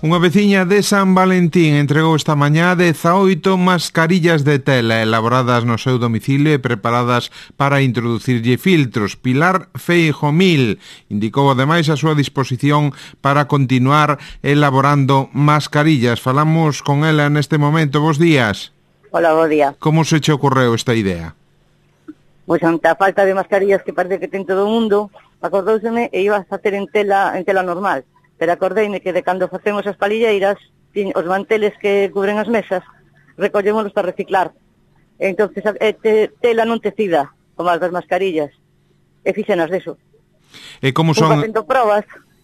Unha veciña de San Valentín entregou esta mañá 18 mascarillas de tela elaboradas no seu domicilio e preparadas para introducirlle filtros. Pilar Feijomil indicou ademais a súa disposición para continuar elaborando mascarillas. Falamos con ela neste momento. Bos días. Hola, bo día. Como se che ocorreu esta idea? Pois ante a falta de mascarillas que parece que ten todo o mundo, acordouseme e iba a facer en tela normal. Pero acordeime que de cando facemos as palilleiras, os manteles que cubren as mesas, recollémolos para reciclar. Entonces, tela non tecida, como as das mascarillas. E fixenas deso. E como son... facendo probas.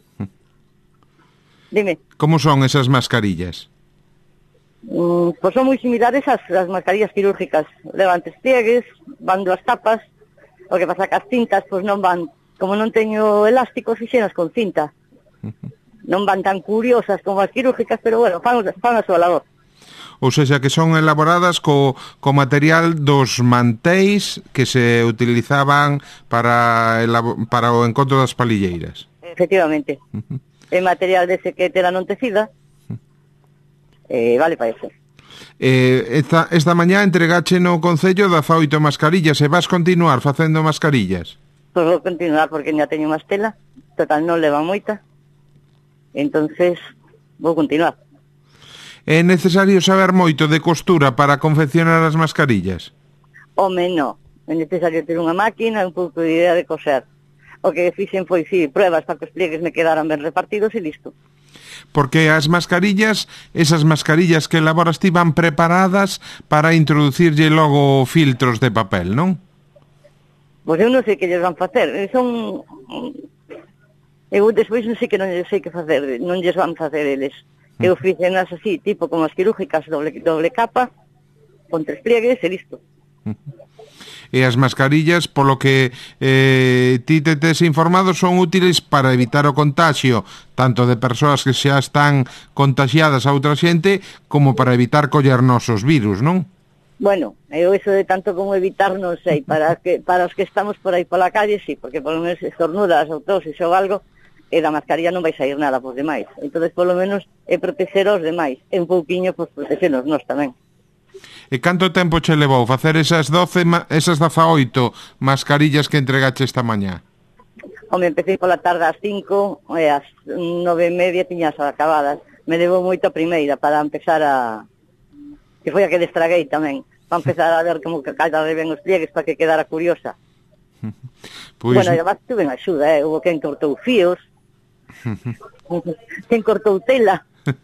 Dime. Como son esas mascarillas? Pois son moi similares ás mascarillas quirúrgicas. Levan pliegues, van dúas tapas, o que pasa que as cintas pois non van, como non teño elástico, fixenas con cinta. Non van tan curiosas como as quirúrgicas, pero bueno, fan a súa labor. Ou seja, que son elaboradas co material dos mantéis que se utilizaban para o encontro das palilleiras. Efectivamente. É material dese que tela non tecida, vale para eso. Esta mañá entregache no Concello 18 mascarillas e vas continuar facendo mascarillas? Pois vou continuar porque xa teño máis tela, total non leva moita. Entonces, vou continuar. É necesario saber moito de costura para confeccionar as mascarillas? Home, non. É necesario ter unha máquina e un pouco de idea de coser. O que fixen foi, pruebas para que os pliegues me quedaran ben repartidos e listo. Porque as mascarillas, esas mascarillas que elaboras ti van preparadas para introducirlle logo filtros de papel, non? Pois eu non sei que lles van facer. Eu despois non sei que non sei que facer, non lles van facer eles. Eu fixenas así, tipo como as quirúrgicas, doble capa, con 3 pliegues e listo. E as mascarillas, polo que ti te tes informado, son útiles para evitar o contagio, tanto de persoas que xa están contagiadas a outra xente, como para evitar collernos os virus, non? Bueno, eu eso de tanto como evitar non sei, para os que estamos por aí pola calle, sí, porque polo menos estornudas ou toses ou algo, e da mascarilla non vai sair nada pos demais. Entón, polo menos, é proteger aos demais. E un pouquiño, pois, protegernos nós tamén. E canto tempo che levou facer esas 18 mascarillas que entregache esta mañá? Home, empecé pola tarde ás 5 e ás 9:30 tiñas acabadas. Me levou moito a primeira para empezar a... que foi a que destraguei tamén. Para empezar a ver como que cada vez ben os pliegues para que quedara curiosa. Pues... Bueno, además tuve unha axuda, hubo quen cortou fíos, quen cortou tela.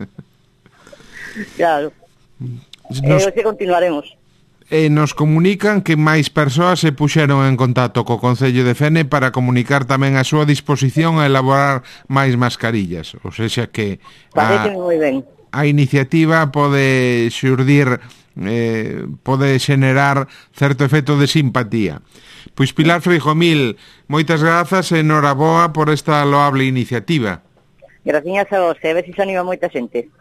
Claro. Que continuaremos. Nos comunican que máis persoas se puxeron en contacto co Concello de Fene para comunicar tamén a súa disposición a elaborar máis mascarillas. O sexa que a iniciativa pode xurdir, pode xenerar certo efecto de simpatía. Pois Pilar Feijomil, moitas grazas e enhoraboa por esta loable iniciativa. Graciñas a vos, a ver se se anima moita xente.